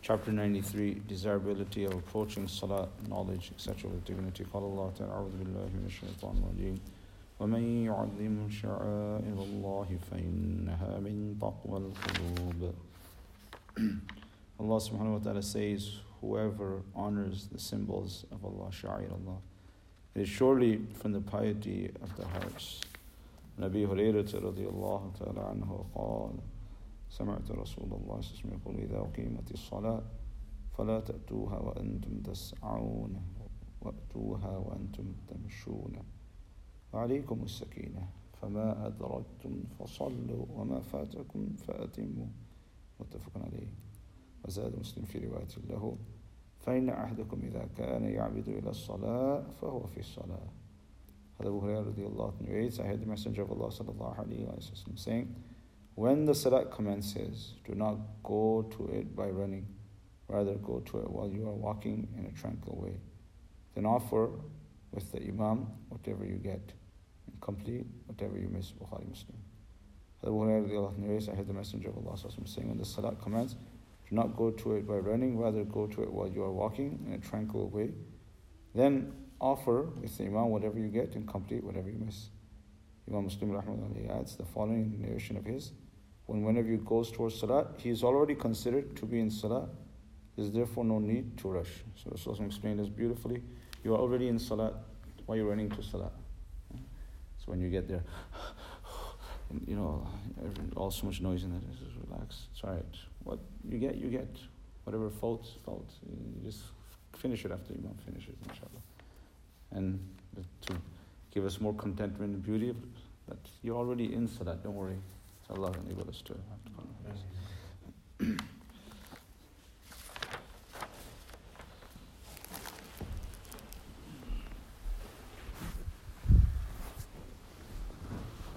Chapter 93, Desirability of Approaching Salah, Knowledge, etc. with Dignity. قال الله تعالى أعوذ بالله من الشيطان الرجيم ومن يعظم شعائر الله فإنها من تقوى القلوب. Allah subhanahu wa ta'ala says, whoever honors the symbols of Allah, sha'ir Allah, it is surely from the piety of the hearts. Nabi Hurayrah radiyallahu ta'ala anhu قال سمعت رسول الله صلى الله عليه وسلم يقول إذا أقيمت الصلاة فلا تأتوها وأنتم تسعون وأتوها وأنتم تمشون وعليكم السكينة فما أدركتم فصلوا وما فاتكم فأتموا متفق عليه. وزاد مسلم في رواية له فإن أحدكم إذا كان يعبد إلى الصلاة فهو في الصلاة. Abu Hurairah radiallahu anhu narrates, I heard the Messenger of Allah sallallahu alayhi wa sallam saying, when the salat commences, do not go to it by running, rather go to it while you are walking in a tranquil way. Then offer with the Imam whatever you get, and complete whatever you miss. Bukhari Muslim. Abu Hurairah radiallahu anhu narrates, I heard the Messenger of Allah sallallahu alayhi wa sallam saying, when the salat commences, do not go to it by running, rather go to it while you are walking in a tranquil way. Then offer with the Imam whatever you get and complete whatever you miss. Imam Muslim rahmatullahi adds the following narration of his: when one of you goes towards salat, he is already considered to be in salat. There is therefore no need to rush. So Rasulullah explained this beautifully. You are already in salat. Why are you running to salat? So when you get there, all so much noise in there. Just relax. It's alright. What you get, you get. Whatever faults. You just finish it after Imam finishes, inshallah. And to give us more contentment and beauty, that you're already in salat, don't worry. Allah will enable us to have to